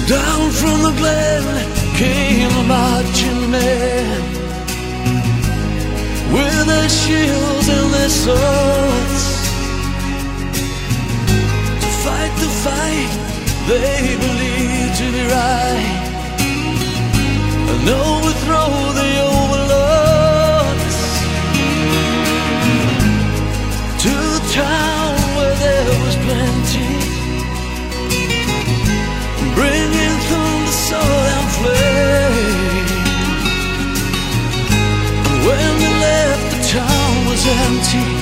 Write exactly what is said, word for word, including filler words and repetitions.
Down from the glen came a marching man, with their shields and their swords, to fight the fight they believed to be right, and overthrow the overlords. To the town where there was plenty, bringing thunder, sword and flame. And when they left, the town was empty.